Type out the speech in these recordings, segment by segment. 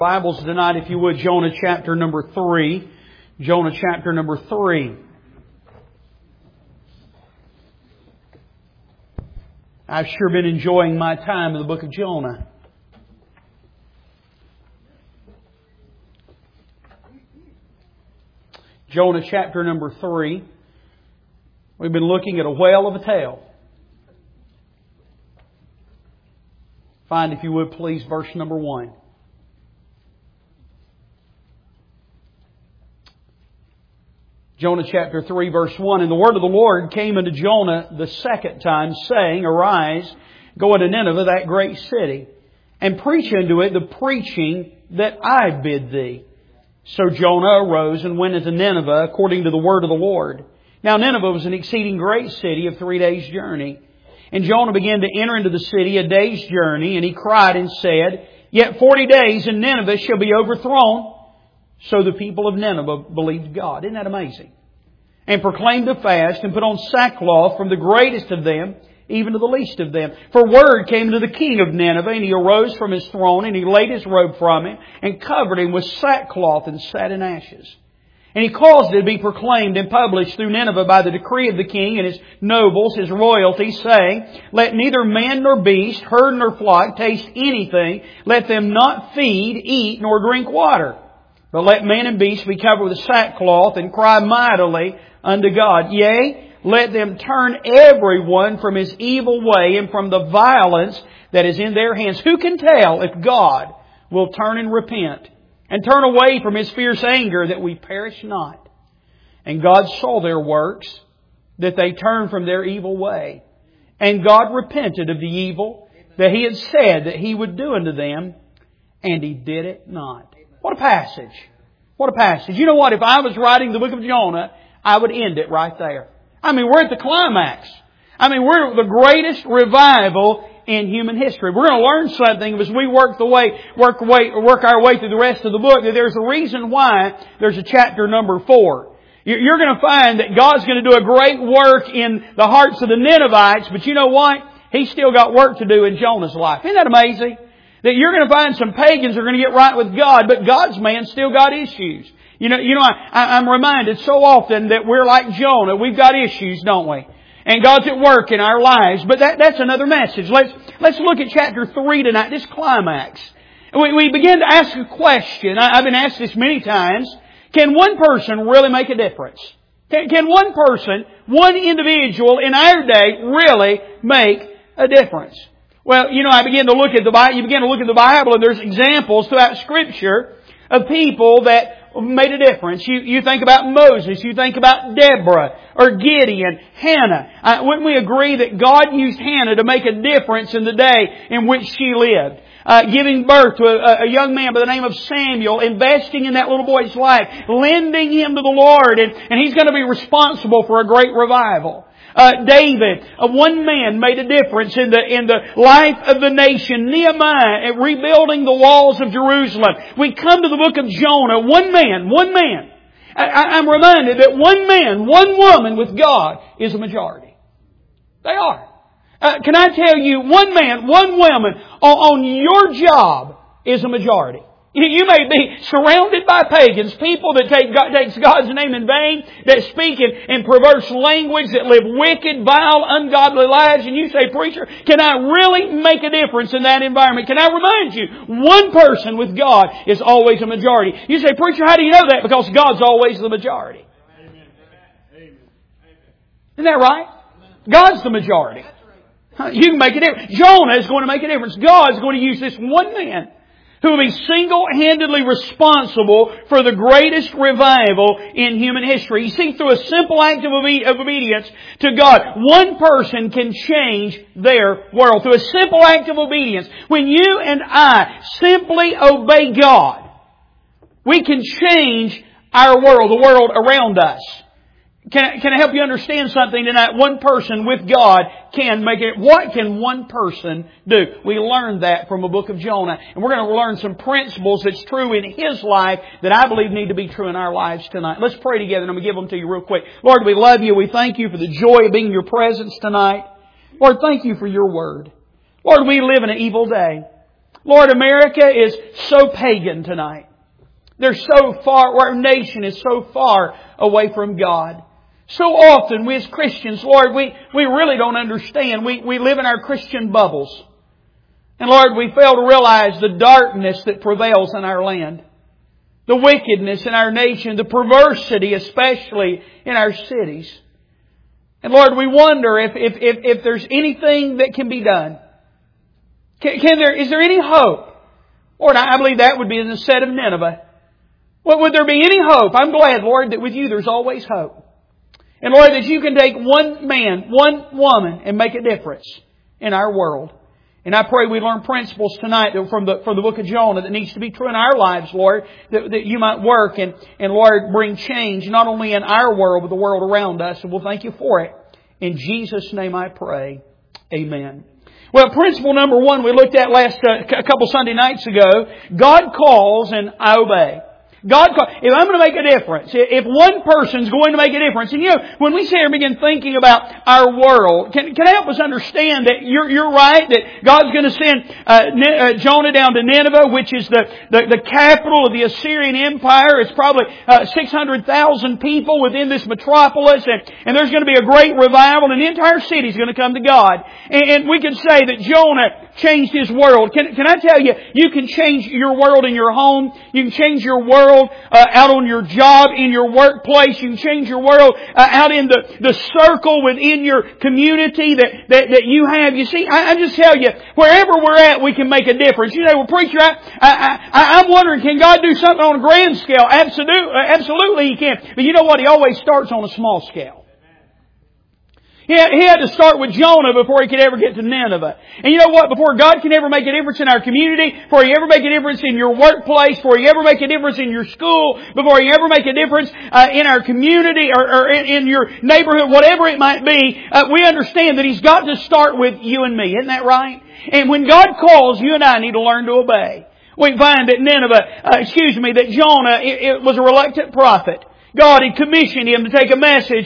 Bibles tonight, if you would, Jonah chapter number 3. Jonah chapter number 3. I've sure been enjoying my time in the book of Jonah. Jonah chapter number 3. We've been looking at a whale of a tale. Find, if you would, please, verse number 1. Jonah chapter 3 verse 1. And the word of the Lord came unto Jonah the second time, saying, Arise, go unto Nineveh, that great city, and preach unto it the preaching that I bid thee. So Jonah arose and went into Nineveh according to the word of the Lord. Now Nineveh was an exceeding great city of 3 days' journey. And Jonah began to enter into the city a day's journey, and he cried and said, Yet 40 days, and Nineveh shall be overthrown. So the people of Nineveh believed God. Isn't that amazing? And proclaimed a fast and put on sackcloth from the greatest of them even to the least of them. For word came to the king of Nineveh, and he arose from his throne, and he laid his robe from him, and covered him with sackcloth and sat in ashes. And he caused it to be proclaimed and published through Nineveh by the decree of the king and his nobles, his royalty, saying, Let neither man nor beast, herd nor flock taste anything. Let them not feed, eat, nor drink water. But let man and beast be covered with sackcloth and cry mightily unto God. Yea, let them turn everyone from his evil way and from the violence that is in their hands. Who can tell if God will turn and repent and turn away from His fierce anger that we perish not? And God saw their works, that they turned from their evil way. And God repented of the evil that He had said that He would do unto them, and He did it not. What a passage. What a passage. You know what? If I was writing the book of Jonah, I would end it right there. I mean, we're at the climax. I mean, we're at the greatest revival in human history. We're going to learn something as we work our way through the rest of the book. There's a reason why there's a chapter number 4. You're going to find that God's going to do a great work in the hearts of the Ninevites, but you know what? He's still got work to do in Jonah's life. Isn't that amazing? That you're going to find some pagans are going to get right with God, but God's man still got issues. I'm reminded so often that we're like Jonah. We've got issues, don't we? And God's at work in our lives. But that's another message. Let's look at chapter 3 tonight, this climax. We begin to ask a question. I've been asked this many times. Can one person really make a difference? Can one person, one individual in our day really make a difference? Well, I begin to look at the Bible. You begin to look at the Bible, and there's examples throughout Scripture of people that made a difference. You think about Moses, you think about Deborah, or Gideon, Hannah. Wouldn't we agree that God used Hannah to make a difference in the day in which she lived? Giving birth to a young man by the name of Samuel, investing in that little boy's life, lending him to the Lord, and he's going to be responsible for a great revival. David, one man, made a difference in the life of the nation. Nehemiah, rebuilding the walls of Jerusalem. We come to the book of Jonah. One man. I'm reminded that one man, one woman with God is a majority. They are. Can I tell you, one man, one woman on your job is a majority. You may be surrounded by pagans, people that takes God's name in vain, that speak in perverse language, that live wicked, vile, ungodly lives. And you say, Preacher, can I really make a difference in that environment? Can I remind you, one person with God is always a majority. You say, Preacher, how do you know that? Because God's always the majority. Amen. Isn't that right? God's the majority. You can make a difference. Jonah is going to make a difference. God is going to use this one man who will be single-handedly responsible for the greatest revival in human history. You see, through a simple act of obedience to God, one person can change their world. Through a simple act of obedience, when you and I simply obey God, we can change our world, the world around us. Can I help you understand something tonight? One person with God can make it. What can one person do? We learned that from the book of Jonah. And we're going to learn some principles that's true in his life that I believe need to be true in our lives tonight. Let's pray together, and I'm going to give them to you real quick. Lord, we love you. We thank you for the joy of being in your presence tonight. Lord, thank you for your word. Lord, we live in an evil day. Lord, America is so pagan tonight. They're so far, our nation is so far away from God. So often we as Christians, Lord, we really don't understand. We live in our Christian bubbles. And Lord, we fail to realize the darkness that prevails in our land. The wickedness in our nation, the perversity especially in our cities. And Lord, we wonder if there's anything that can be done. Is there any hope? Lord, I believe that would be in the set of Nineveh. Would there be any hope? I'm glad, Lord, that with You there's always hope. And Lord, that You can take one man, one woman, and make a difference in our world. And I pray we learn principles tonight from the book of Jonah that needs to be true in our lives, Lord, that You might work and Lord, bring change not only in our world, but the world around us. And we'll thank You for it. In Jesus' name I pray. Amen. Well, principle number one we looked at a couple Sunday nights ago. God calls and I obey. God calls. If I'm going to make a difference, if one person's going to make a difference, and when we sit here and begin thinking about our world, can I help us understand that you're right, that God's going to send Jonah down to Nineveh, which is the capital of the Assyrian Empire. It's probably 600,000 people within this metropolis, and there's going to be a great revival, and the entire city is going to come to God. And we can say that Jonah changed his world. Can I tell you, you can change your world in your home. You can change your world out on your job, in your workplace. You can change your world out in the circle within your community that you have. You see, I just tell you, wherever we're at, we can make a difference. You say, well, preacher, I'm wondering, can God do something on a grand scale? Absolutely He can. But you know what? He always starts on a small scale. He had to start with Jonah before he could ever get to Nineveh. And you know what? Before God can ever make a difference in our community, before He ever make a difference in your workplace, before He ever make a difference in your school, before He ever make a difference in our community or in your neighborhood, whatever it might be, we understand that He's got to start with you and me. Isn't that right? And when God calls, you and I need to learn to obey. We find that that Jonah it was a reluctant prophet. God had commissioned him to take a message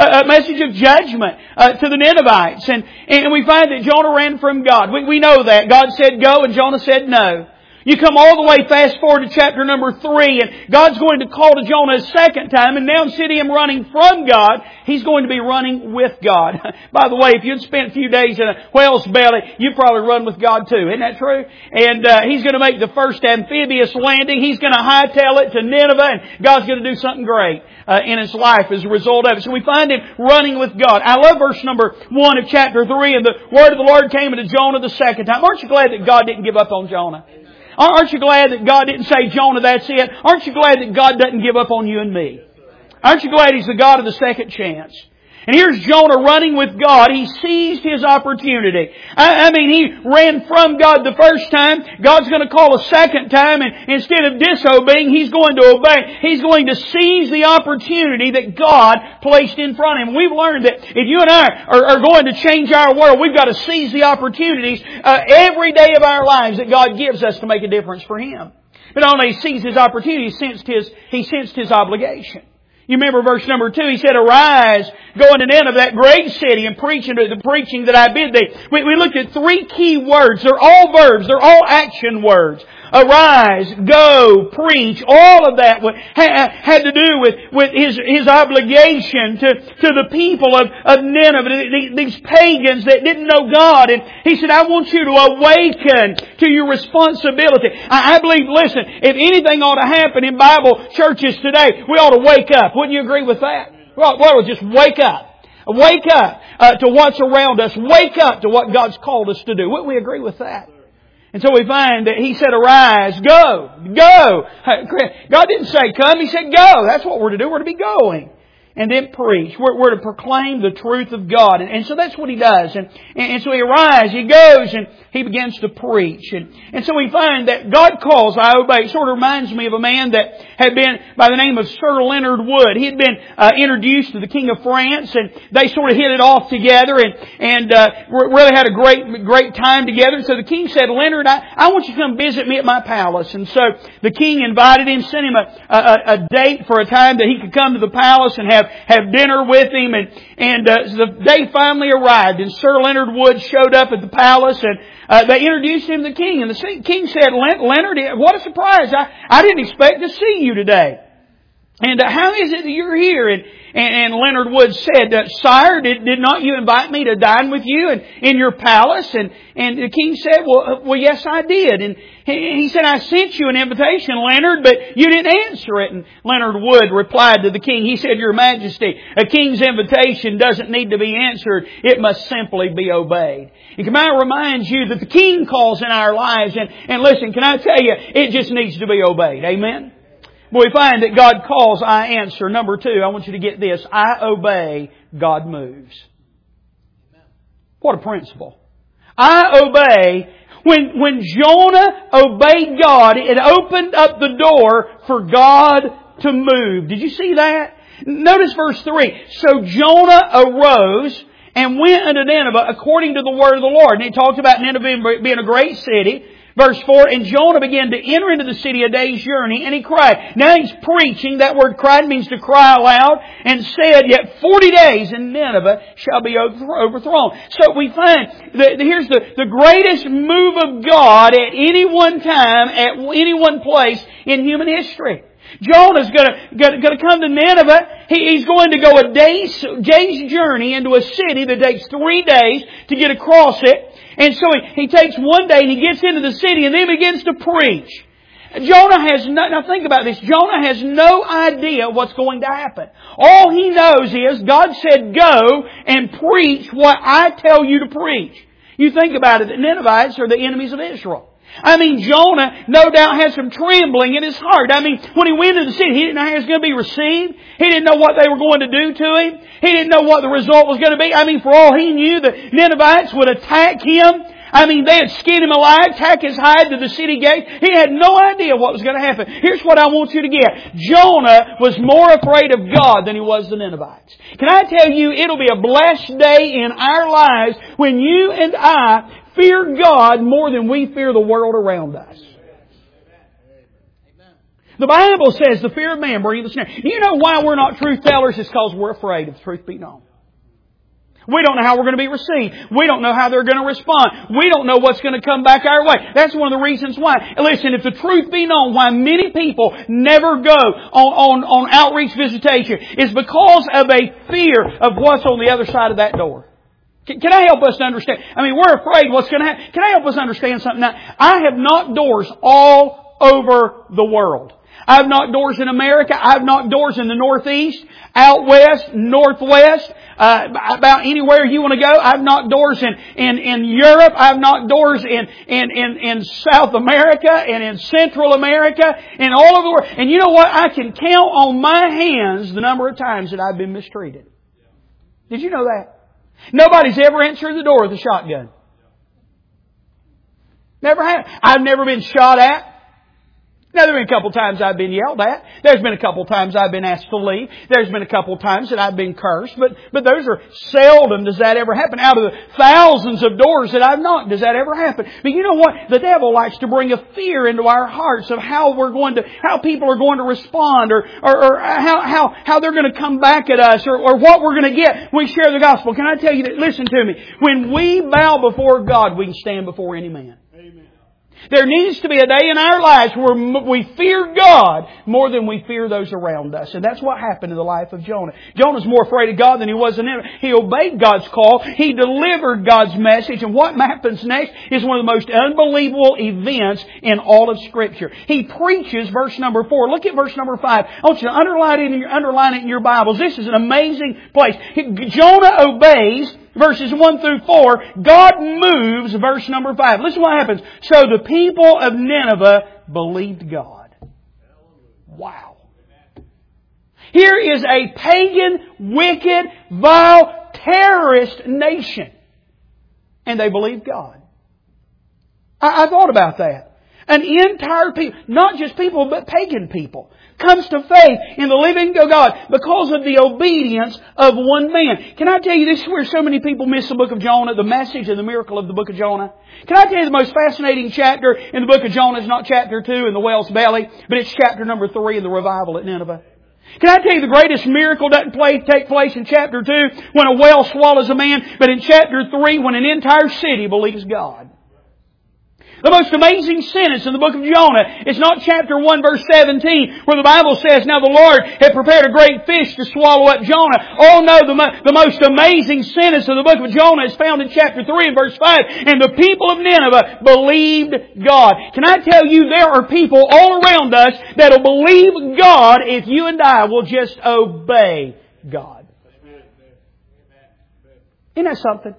of judgment to the Ninevites. And we find that Jonah ran from God. We know that. God said go and Jonah said no. You come all the way fast forward to chapter number 3 and God's going to call to Jonah a second time, and now instead of him running from God, he's going to be running with God. By the way, if you'd spent a few days in a whale's belly, you'd probably run with God too. Isn't that true? And He's going to make the first amphibious landing. He's going to hightail it to Nineveh, and God's going to do something great in his life as a result of it. So we find him running with God. I love verse number 1 of chapter 3, and the word of the Lord came unto Jonah the second time. Aren't you glad that God didn't give up on Jonah? Aren't you glad that God didn't say, Jonah, that's it? Aren't you glad that God doesn't give up on you and me? Aren't you glad He's the God of the second chance? And here's Jonah running with God. He seized his opportunity. He ran from God the first time. God's going to call a second time, and instead of disobeying, he's going to obey. He's going to seize the opportunity that God placed in front of him. We've learned that if you and I are going to change our world, we've got to seize the opportunities every day of our lives that God gives us to make a difference for Him. But not only seize his opportunity, he sensed his obligation. You remember verse number 2, he said, arise, go into Nineveh, that great city, and preach unto the preaching that I bid thee. We looked at 3 key words. They're all verbs. They're all action words. Arise, go, preach. All of that had to do with his obligation to the people of Nineveh, these pagans that didn't know God. And he said, I want you to awaken to your responsibility. I believe, listen, if anything ought to happen in Bible churches today, we ought to wake up. Wouldn't you agree with that? Well, just wake up. Wake up to what's around us. Wake up to what God's called us to do. Wouldn't we agree with that? And so we find that He said, arise, go, go. God didn't say come, He said go. That's what we're to do. We're to be going. And then preach. We're to proclaim the truth of God. And so that's what He does. And so He arises, He goes, and He begins to preach. And so we find that God calls, I obey. It sort of reminds me of a man that had been by the name of Sir Leonard Wood. He had been introduced to the King of France, and they sort of hit it off together and really had a great time together. And so the King said, Leonard, I want you to come visit me at my palace. And so the King invited him, sent him a date for a time that he could come to the palace and have have dinner with him. And the day finally arrived, and Sir Leonard Wood showed up at the palace, and they introduced him to the king. And the king said, Leonard, what a surprise! I didn't expect to see you today. And how is it that you're here? And Leonard Wood said, Sire, did not you invite me to dine with you in your palace? And the king said, well, yes, I did. And he said, I sent you an invitation, Leonard, but you didn't answer it. And Leonard Wood replied to the king, he said, Your Majesty, a king's invitation doesn't need to be answered. It must simply be obeyed. And can I remind you that the king calls in our lives, and listen, can I tell you, it just needs to be obeyed. Amen? Well, we find that God calls, I answer. Number 2, I want you to get this. I obey, God moves. What a principle. I obey. When Jonah obeyed God, it opened up the door for God to move. Did you see that? Notice verse 3. So Jonah arose and went unto Nineveh according to the word of the Lord. And he talked about Nineveh being a great city. Verse 4, and Jonah began to enter into the city a day's journey, and he cried. Now he's preaching. That word cried means to cry aloud, and said, Yet 40 days and Nineveh shall be overthrown. So we find that here's the greatest move of God at any one time, at any one place in human history. Jonah's going to come to Nineveh. He's going to go a day's journey into a city that takes 3 days to get across it. And so he takes one day and he gets into the city and then begins to preach. Jonah has no, now think about this. Jonah has no idea what's going to happen. All he knows is God said, go and preach what I tell you to preach. You think about it, the Ninevites are the enemies of Israel. I mean, Jonah no doubt had some trembling in his heart. I mean, when he went into the city, he didn't know how he was going to be received. He didn't know what they were going to do to him. He didn't know what the result was going to be. I mean, for all he knew, the Ninevites would attack him. I mean, they had skinned him alive, tack his hide to the city gate. He had no idea what was going to happen. Here's what I want you to get. Jonah was more afraid of God than he was the Ninevites. Can I tell you, it'll be a blessed day in our lives when you and I fear God more than we fear the world around us. The Bible says the fear of man brings the snare. You know why we're not truth tellers? It's because we're afraid of the truth being known. We don't know how we're going to be received. We don't know how they're going to respond. We don't know what's going to come back our way. That's one of the reasons why. Listen, if the truth be known, why many people never go on outreach visitation is because of a fear of what's on the other side of that door. Can I help us to understand? I mean, we're afraid what's going to happen. Can I help us understand something? Now, I have knocked doors all over the world. I've knocked doors in America. I've knocked doors in the Northeast, out West, Northwest, about anywhere you want to go. I've knocked doors in Europe. I've knocked doors in South America and in Central America and all over the world. And you know what? I can count on my hands the number of times that I've been mistreated. Did you know that? Nobody's ever answered the door with a shotgun. Never have. I've never been shot at. Now, there have been a couple times I've been yelled at. There's been a couple times I've been asked to leave. There's been a couple times that I've been cursed. But those are seldom does that ever happen. Out of the thousands of doors that I've knocked, does that ever happen? But you know what? The devil likes to bring a fear into our hearts of how people are going to respond or how they're going to come back at us or what we're going to get when we share the gospel. Can I tell you that? Listen to me. When we bow before God, we can stand before any man. There needs to be a day in our lives where we fear God more than we fear those around us. And that's what happened in the life of Jonah. Jonah's more afraid of God than he was in Nineveh. He obeyed God's call. He delivered God's message. And what happens next is one of the most unbelievable events in all of Scripture. He preaches verse number 4. Look at verse number 5. I want you to underline it in your Bibles. This is an amazing place. Jonah obeys. Verses 1 through 4, God moves, verse number 5. Listen what happens. So the people of Nineveh believed God. Wow. Here is a pagan, wicked, vile, terrorist nation. And they believed God. I thought about that. An entire people, not just people, but pagan people, comes to faith in the living God because of the obedience of one man. Can I tell you, this is where so many people miss the book of Jonah, the message and the miracle of the book of Jonah. Can I tell you the most fascinating chapter in the book of Jonah is not chapter 2 in the whale's belly, but it's chapter number 3 in the revival at Nineveh. Can I tell you the greatest miracle doesn't take place in chapter 2 when a whale swallows a man, but in chapter 3 when an entire city believes God. The most amazing sentence in the book of Jonah is not chapter 1 verse 17 where the Bible says, now the Lord had prepared a great fish to swallow up Jonah. Oh no, the most amazing sentence of the book of Jonah is found in chapter 3 and verse 5. And the people of Nineveh believed God. Can I tell you, there are people all around us that will believe God if you and I will just obey God. Isn't that something?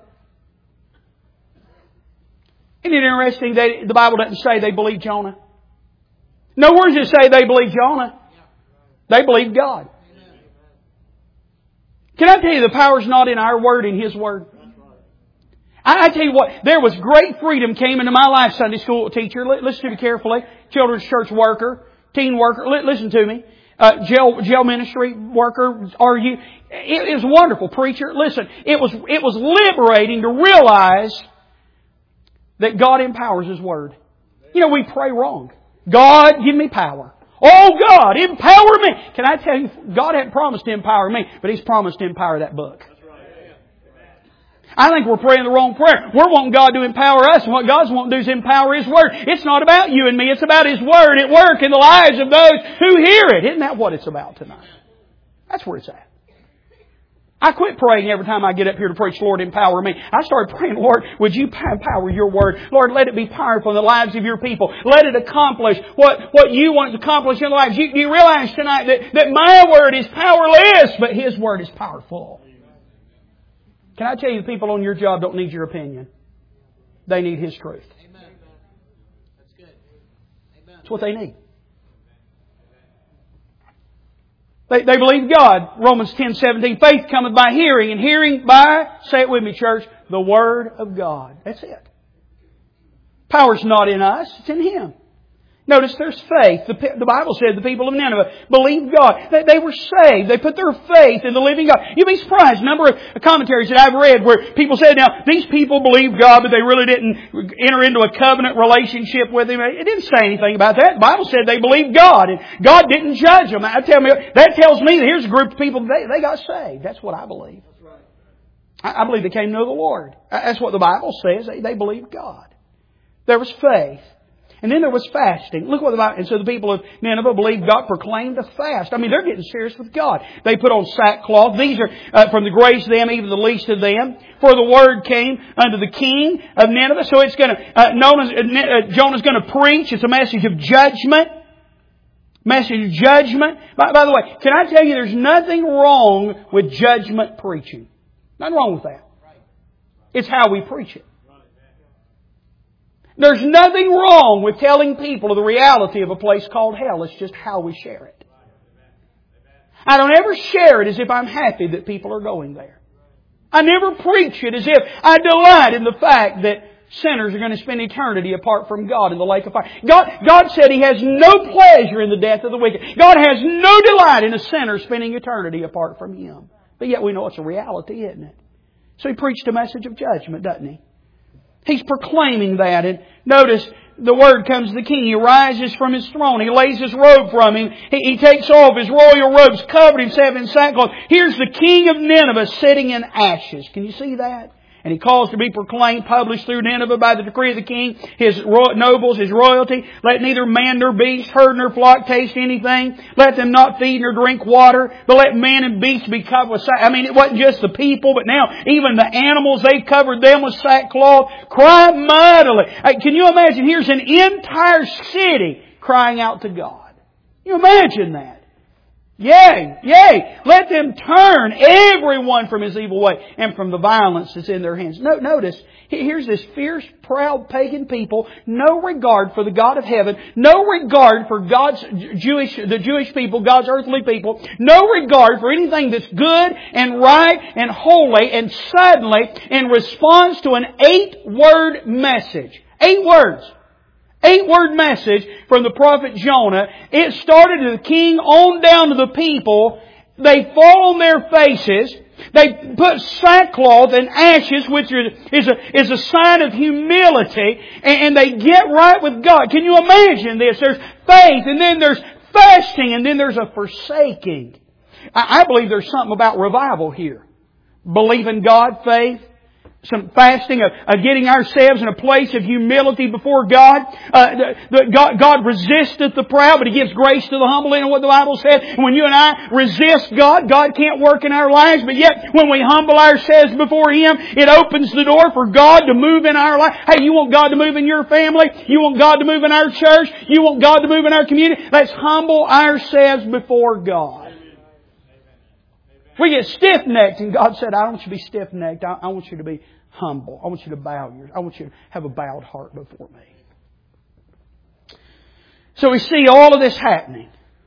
Isn't it interesting that the Bible doesn't say they believed Jonah? Nowhere does it say they believed Jonah. They believed God. Can I tell you the power's not in our word, in His word? I tell you what, there was great freedom came into my life, Sunday school teacher. Listen to me carefully. Children's church worker, teen worker. Listen to me. Jail ministry worker. It was wonderful, preacher. Listen, it was liberating to realize that God empowers His Word. You know, we pray wrong. God, give me power. Oh God, empower me. Can I tell you, God hadn't promised to empower me, but He's promised to empower that book. I think we're praying the wrong prayer. We're wanting God to empower us, and what God's wanting to do is empower His Word. It's not about you and me. It's about His Word at work in the lives of those who hear it. Isn't that what it's about tonight? That's where it's at. I quit praying every time I get up here to preach, Lord, empower me. I started praying, Lord, would you empower your Word? Lord, let it be powerful in the lives of your people. Let it accomplish what you want to accomplish in their lives. You realize tonight that my Word is powerless, but His Word is powerful. Can I tell you, the people on your job don't need your opinion. They need His truth. Amen. That's good. Amen. That's what they need. They believe God. Romans 10:17. Faith cometh by hearing, and hearing by, say it with me, church, the Word of God. That's it. Power's not in us, it's in Him. Notice there's faith. The Bible said the people of Nineveh believed God. They were saved. They put their faith in the living God. You'd be surprised. A number of commentaries that I've read where people said, now, these people believed God, but they really didn't enter into a covenant relationship with Him. It didn't say anything about that. The Bible said they believed God, and God didn't judge them. That tells me that here's a group of people, they got saved. That's what I believe. I believe they came to know the Lord. That's what the Bible says. They believed God. There was faith. And then there was fasting. Look what the Bible... And so the people of Nineveh believed God, proclaimed a fast. I mean, they're getting serious with God. They put on sackcloth. These are from the greatest of them, even the least of them. For the word came unto the king of Nineveh. So it's going to... Jonah's going to preach. It's a message of judgment. Message of judgment. By the way, can I tell you, there's nothing wrong with judgment preaching. Nothing wrong with that. It's how we preach it. There's nothing wrong with telling people the reality of a place called hell. It's just how we share it. I don't ever share it as if I'm happy that people are going there. I never preach it as if I delight in the fact that sinners are going to spend eternity apart from God in the lake of fire. God said He has no pleasure in the death of the wicked. God has no delight in a sinner spending eternity apart from Him. But yet we know it's a reality, isn't it? So He preached a message of judgment, doesn't He? He's proclaiming that. And notice the word comes to the king. He rises from his throne. He lays his robe from him. He takes off his royal robes, covered himself in sackcloth. Here's the king of Nineveh sitting in ashes. Can you see that? And he calls to be proclaimed, published through Nineveh by the decree of the king, his nobles, his royalty. Let neither man nor beast, herd nor flock taste anything. Let them not feed nor drink water, but let man and beast be covered with sackcloth. I mean, it wasn't just the people, but now even the animals, they covered them with sackcloth. Cry mightily. Can you imagine? Here's an entire city crying out to God. Can you imagine that? Yea, yea, let them turn everyone from his evil way and from the violence that's in their hands. Notice, here's this fierce, proud, pagan people, no regard for the God of heaven, no regard for the Jewish people, God's earthly people, no regard for anything that's good and right and holy, and suddenly, in response to an 8-word message, 8 words, 8-word message from the prophet Jonah. It started to the king on down to the people. They fall on their faces. They put sackcloth and ashes, which is a sign of humility, and they get right with God. Can you imagine this? There's faith, and then there's fasting, and then there's a forsaking. I believe there's something about revival here. Believe in God, faith, some fasting, of getting ourselves in a place of humility before God. God resisteth the proud, but He gives grace to the humble. You know what the Bible said? And when you and I resist God, God can't work in our lives. But yet, when we humble ourselves before Him, it opens the door for God to move in our life. Hey, you want God to move in your family? You want God to move in our church? You want God to move in our community? Let's humble ourselves before God. We get stiff-necked, and God said, I don't want you to be stiff-necked. I want you to be humble. I want you to bow yours. I want you to have a bowed heart before me. So we see all of this happening.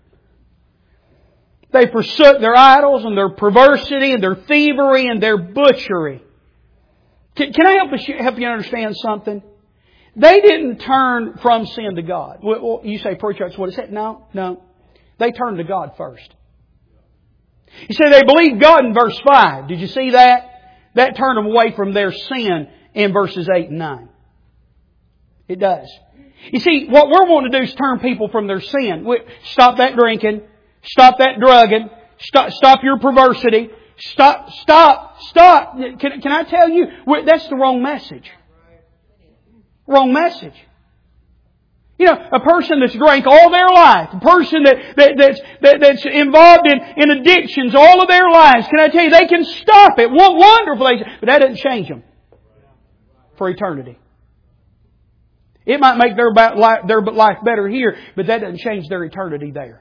They forsook their idols and their perversity and their thievery and their butchery. Can I help you understand something? They didn't turn from sin to God. Well, you say, preacher, that's what it said. No. They turned to God first. You see, they believed God in verse 5. Did you see that? That turned them away from their sin in verses 8 and 9. It does. You see, what we're wanting to do is turn people from their sin. Stop that drinking. Stop that drugging. Stop your perversity. Stop. Can I tell you, that's the wrong message. Wrong message. You know, a person that's drank all their life, a person that's involved in addictions all of their lives, can I tell you, they can stop it. What wonderful! But that doesn't change them for eternity. It might make their life better here, but that doesn't change their eternity there.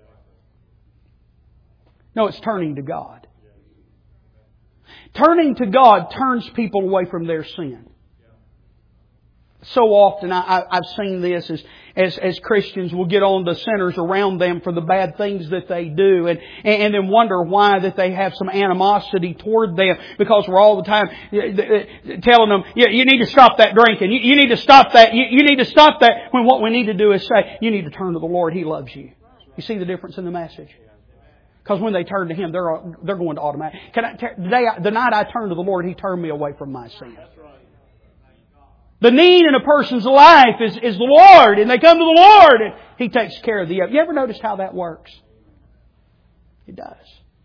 No, it's turning to God. Turning to God turns people away from their sin. So often I've seen this as Christians will get on the sinners around them for the bad things that they do and then wonder why that they have some animosity toward them, because we're all the time telling them, you need to stop that drinking. You need to stop that. You need to stop that, when what we need to do is say, you need to turn to the Lord. He loves you. You see the difference in the message? Because when they turn to Him, they're going to automatic. The night I turned to the Lord, He turned me away from my sin. The need in a person's life is the Lord, and they come to the Lord, and He takes care of the other. You ever noticed how that works? It does.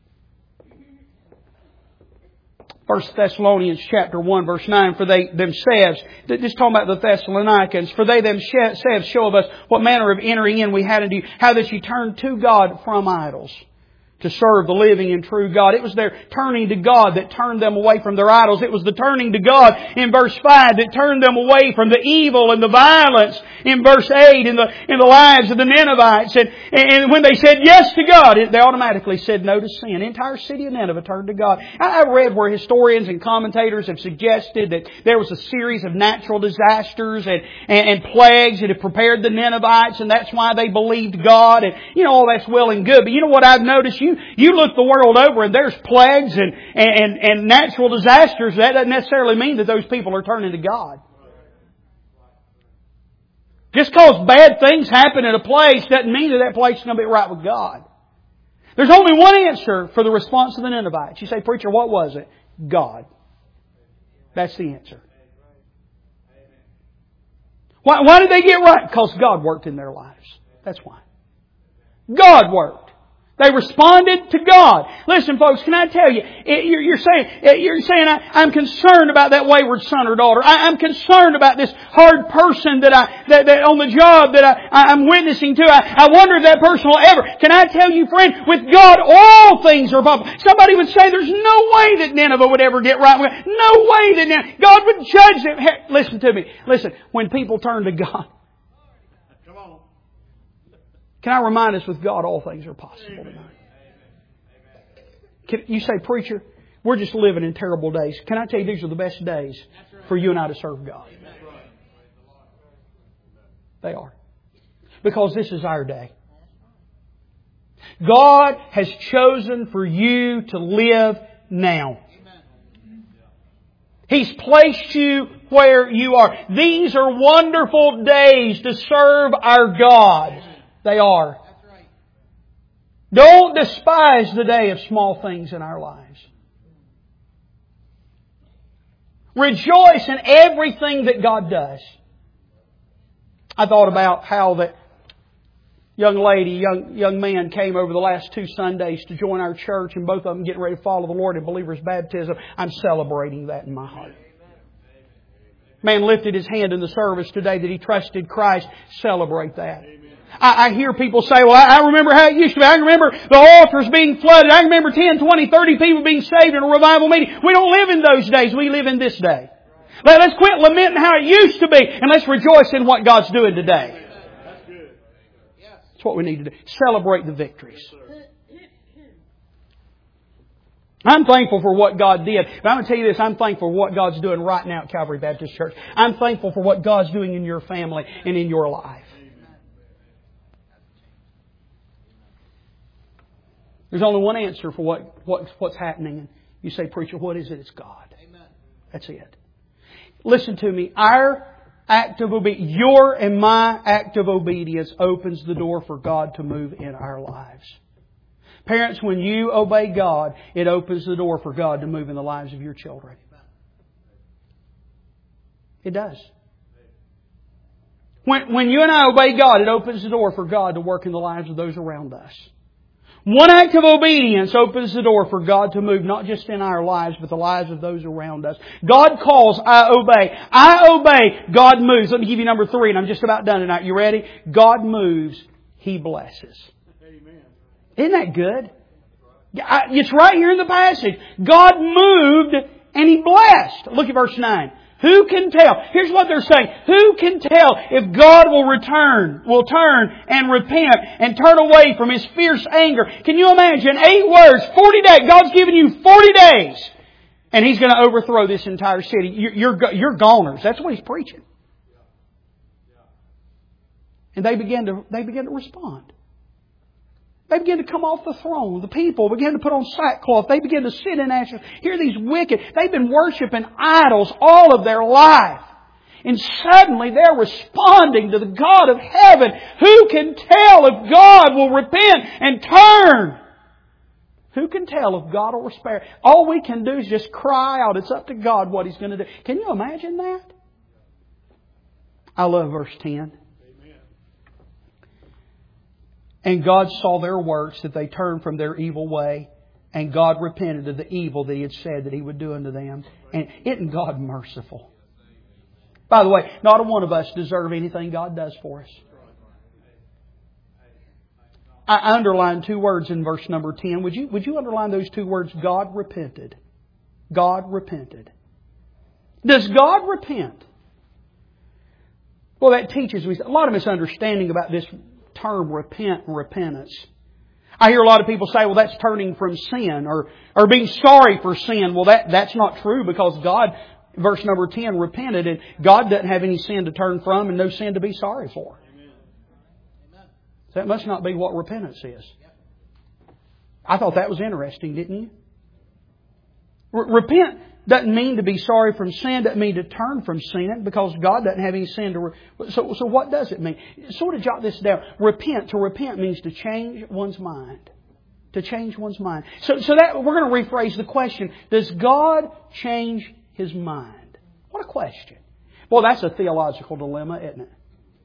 1 Thessalonians chapter 1 verse 9, for they themselves, just talking about the Thessalonians, for they themselves show of us what manner of entering in we had into you, how that you turned to God from idols, to serve the living and true God. It was their turning to God that turned them away from their idols. It was the turning to God in verse 5 that turned them away from the evil and the violence in verse 8 in the lives of the Ninevites. And when they said yes to God, they automatically said no to sin. The entire city of Nineveh turned to God. I read where historians and commentators have suggested that there was a series of natural disasters and plagues that had prepared the Ninevites, and that's why they believed God. And all that's well and good. But you know what I've noticed? You look the world over and there's plagues and natural disasters. That doesn't necessarily mean that those people are turning to God. Just because bad things happen in a place doesn't mean that place is going to be right with God. There's only one answer for the response of the Ninevites. You say, preacher, what was it? God. That's the answer. Why did they get right? Because God worked in their lives. That's why. God worked. They responded to God. Listen, folks, can I tell you, you're saying I'm concerned about that wayward son or daughter. I'm concerned about this hard person that on the job that I'm witnessing to. I wonder if that person will ever. Can I tell you, friend, with God, all things are possible. Somebody would say there's no way that Nineveh would ever get right. No way that God would judge them. Hey, listen to me. Listen, when people turn to God, can I remind us, with God, all things are possible tonight? You say, preacher, we're just living in terrible days. Can I tell you, these are the best days for you and I to serve God? They are. Because this is our day. God has chosen for you to live now. He's placed you where you are. These are wonderful days to serve our God. They are. Don't despise the day of small things in our lives. Rejoice in everything that God does. I thought about how that Young lady, young man came over the last 2 Sundays to join our church, and both of them getting ready to follow the Lord in believer's baptism. I'm celebrating that in my heart. Man lifted his hand in the service today that he trusted Christ. Celebrate that. I hear people say, well, I remember how it used to be. I remember the altars being flooded. I remember 10, 20, 30 people being saved in a revival meeting. We don't live in those days. We live in this day. Let's quit lamenting how it used to be, and let's rejoice in what God's doing today. That's what we need to do. Celebrate the victories. I'm thankful for what God did. But I'm going to tell you this, I'm thankful for what God's doing right now at Calvary Baptist Church. I'm thankful for what God's doing in your family and in your life. There's only one answer for what's happening. And you say, preacher, what is it? It's God. That's it. Listen to me. Our act of obedience, your and my act of obedience opens the door for God to move in our lives. Parents, when you obey God, it opens the door for God to move in the lives of your children. It does. When you and I obey God, it opens the door for God to work in the lives of those around us. One act of obedience opens the door for God to move not just in our lives, but the lives of those around us. God calls, I obey. I obey, God moves. Let me give you number 3, and I'm just about done tonight. You ready? God moves, He blesses. Amen. Isn't that good? It's right here in the passage. God moved and He blessed. Look at verse 9. Who can tell? Here's what they're saying. Who can tell if God will turn and repent and turn away from His fierce anger? Can you imagine? 8 words, 40 days. God's given you 40 days. And He's going to overthrow this entire city. You're goners. That's what He's preaching. And they began to respond. They began to come off the throne. The people began to put on sackcloth. They began to sit in ashes. Here are these wicked. They've been worshiping idols all of their life. And suddenly they're responding to the God of heaven. Who can tell if God will repent and turn? Who can tell if God will spare? All we can do is just cry out. It's up to God what He's going to do. Can you imagine that? I love verse 10. And God saw their works, that they turned from their evil way. And God repented of the evil that He had said that He would do unto them. And isn't God merciful? By the way, not a one of us deserve anything God does for us. I underlined 2 words in verse number 10. Would you underline those 2 words? God repented. God repented. Does God repent? Well, that teaches me a lot of misunderstanding about this term repent and repentance. I hear a lot of people say, well, that's turning from sin or being sorry for sin. Well, that's not true, because God, verse number 10, repented, and God doesn't have any sin to turn from and no sin to be sorry for. Amen. So that must not be what repentance is. I thought that was interesting, didn't you? Repent doesn't mean to be sorry from sin, doesn't mean to turn from sin, because God doesn't have any sin to... So what does it mean? Sort of jot this down. To repent means to change one's mind. To change one's mind. So that we're going to rephrase the question. Does God change His mind? What a question. Well, that's a theological dilemma, isn't it?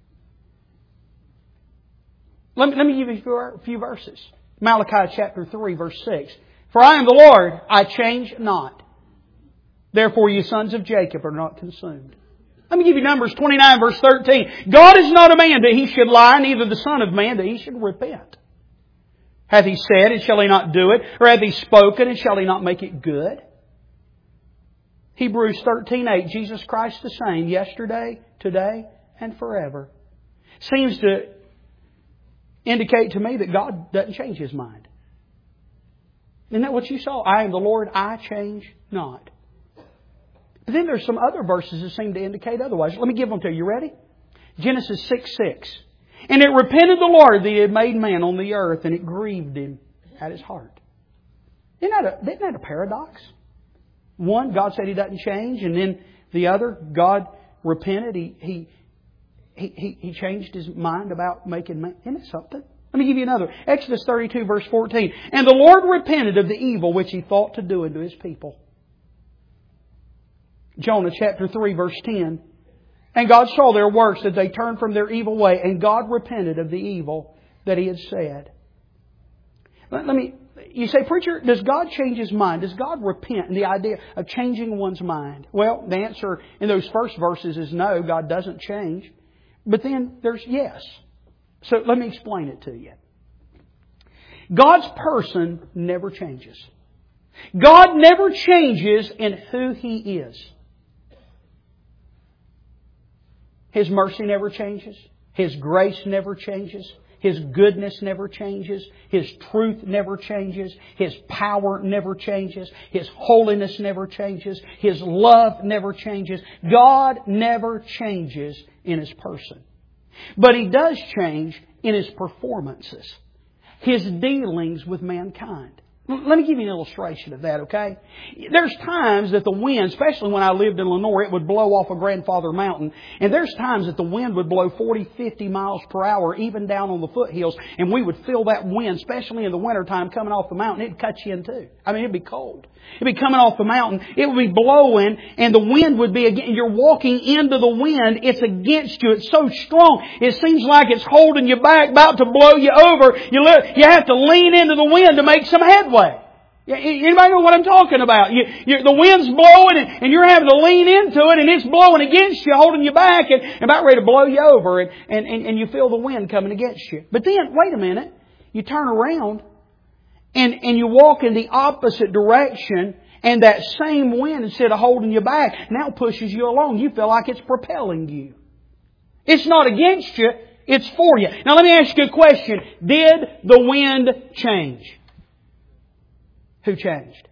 Let me give you a few verses. Malachi chapter 3, verse 6. For I am the Lord, I change not. Therefore, you sons of Jacob are not consumed. Let me give you Numbers 29, verse 13. God is not a man that He should lie, neither the Son of Man that He should repent. Hath He said, and shall He not do it? Or hath He spoken, and shall He not make it good? Hebrews 13:8. Jesus Christ the same, yesterday, today, and forever. Seems to indicate to me that God doesn't change His mind. Isn't that what you saw? I am the Lord, I change not. But then there's some other verses that seem to indicate otherwise. Let me give them to you. You ready? Genesis 6:6. And it repented the Lord that He had made man on the earth, and it grieved Him at His heart. Isn't that a paradox? One, God said He doesn't change, and then the other, God repented. He changed His mind about making man. Isn't that something? Let me give you another. Exodus 32, verse 14. And the Lord repented of the evil which He thought to do unto His people. Jonah chapter 3, verse 10. And God saw their works, that they turned from their evil way, and God repented of the evil that He had said. You say, preacher, does God change His mind? Does God repent? And the idea of changing one's mind. Well, the answer in those first verses is no, God doesn't change. But then there's yes. So let me explain it to you. God's person never changes. God never changes in who He is. His mercy never changes. His grace never changes. His goodness never changes. His truth never changes. His power never changes. His holiness never changes. His love never changes. God never changes in His person. But He does change in His performances. His dealings with mankind. Let me give you an illustration of that, okay? There's times that the wind, especially when I lived in Lenore, it would blow off of Grandfather Mountain. And there's times that the wind would blow 40, 50 miles per hour, even down on the foothills. And we would feel that wind, especially in the wintertime, coming off the mountain. It'd cut you in two. I mean, it'd be cold. It'd be coming off the mountain. It would be blowing, and the wind would be against. You're walking into the wind. It's against you. It's so strong. It seems like it's holding you back, about to blow you over. You have to lean into the wind to make some headway. Anybody know what I'm talking about? The wind's blowing and you're having to lean into it, and it's blowing against you, holding you back and about ready to blow you over, and you feel the wind coming against you. But then, wait a minute, you turn around and you walk in the opposite direction, and that same wind, instead of holding you back, now pushes you along. You feel like it's propelling you. It's not against you, it's for you. Now let me ask you a question. Did the wind change? Who changed?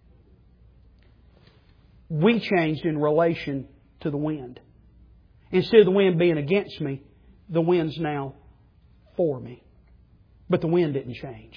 We changed in relation to the wind. Instead of the wind being against me, the wind's now for me. But the wind didn't change.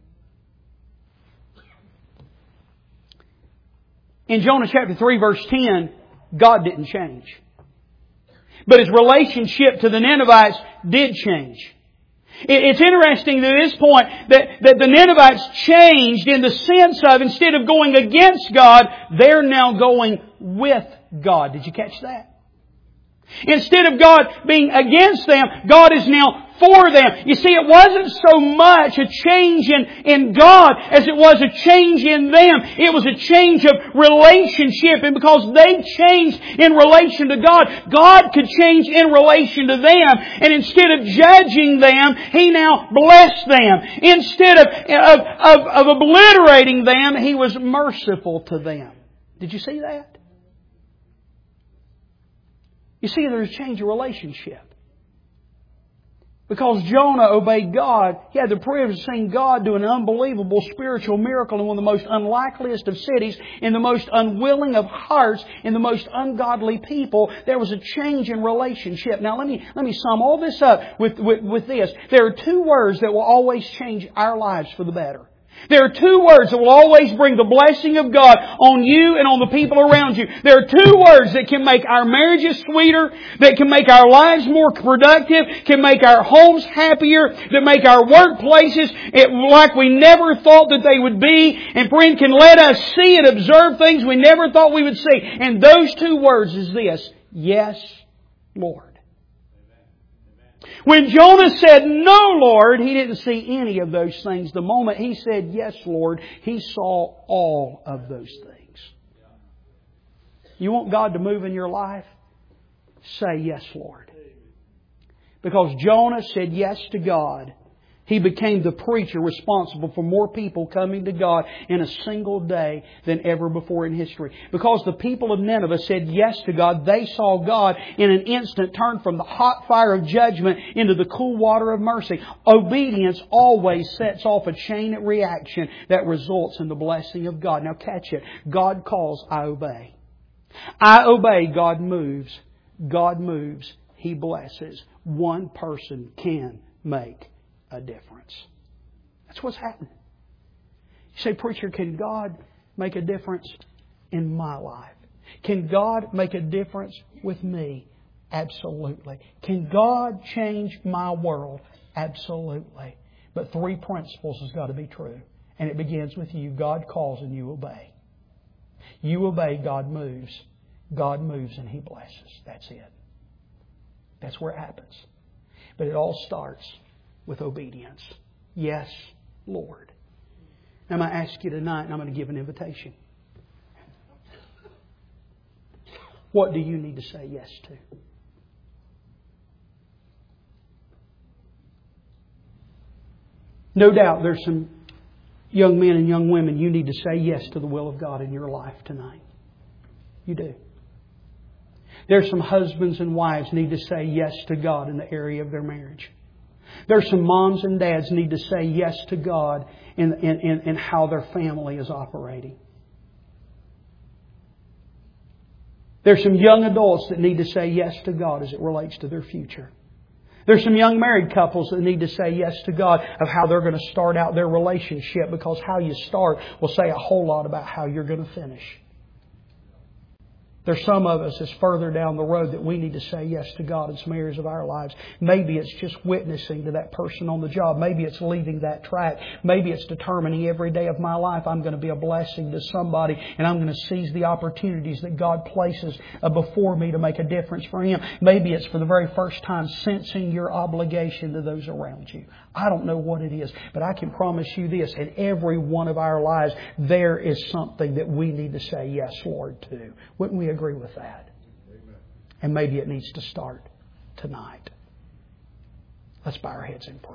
In Jonah chapter 3 verse 10, God didn't change. But His relationship to the Ninevites did change. It's interesting to this point that the Ninevites changed in the sense of, instead of going against God, they're now going with God. Did you catch that? Instead of God being against them, God is now for them. You see, it wasn't so much a change in God as it was a change in them. It was a change of relationship. And because they changed in relation to God, God could change in relation to them. And instead of judging them, He now blessed them. Instead of obliterating them, He was merciful to them. Did you see that? You see, there's a change of relationship. Because Jonah obeyed God, he had the privilege of seeing God do an unbelievable spiritual miracle in one of the most unlikeliest of cities, in the most unwilling of hearts, in the most ungodly people. There was a change in relationship. Now let me sum all this up with this. There are two words that will always change our lives for the better. There are two words that will always bring the blessing of God on you and on the people around you. There are two words that can make our marriages sweeter, that can make our lives more productive, can make our homes happier, that make our workplaces like we never thought that they would be, and friend, can let us see and observe things we never thought we would see. And those two words is this: yes, Lord. When Jonah said, "No, Lord," he didn't see any of those things. The moment he said, "Yes, Lord," he saw all of those things. You want God to move in your life? Say, "Yes, Lord." Because Jonah said yes to God, he became the preacher responsible for more people coming to God in a single day than ever before in history. Because the people of Nineveh said yes to God, they saw God in an instant turn from the hot fire of judgment into the cool water of mercy. Obedience always sets off a chain reaction that results in the blessing of God. Now catch it. God calls, I obey. I obey, God moves. God moves, He blesses. One person can make a difference. That's what's happening. You say, "Preacher, can God make a difference in my life? Can God make a difference with me?" Absolutely. Can God change my world? Absolutely. But three principles has got to be true. And it begins with you. God calls and you obey. You obey, God moves. God moves and He blesses. That's it. That's where it happens. But it all starts with obedience. Yes, Lord. Now, I'm going to ask you tonight, and I'm going to give an invitation. What do you need to say yes to? No doubt there's some young men and young women, you need to say yes to the will of God in your life tonight. You do. There's some husbands and wives need to say yes to God in the area of their marriage. There's some moms and dads need to say yes to God in how their family is operating. There's some young adults that need to say yes to God as it relates to their future. There's some young married couples that need to say yes to God of how they're going to start out their relationship, because how you start will say a whole lot about how you're going to finish. There's some of us that's further down the road that we need to say yes to God in some areas of our lives. Maybe it's just witnessing to that person on the job. Maybe it's leaving that track. Maybe it's determining every day of my life I'm going to be a blessing to somebody, and I'm going to seize the opportunities that God places before me to make a difference for Him. Maybe it's for the very first time sensing your obligation to those around you. I don't know what it is, but I can promise you this: in every one of our lives there is something that we need to say yes, Lord, to. Wouldn't we agree with that? Amen. And maybe it needs to start tonight. Let's bow our heads and pray.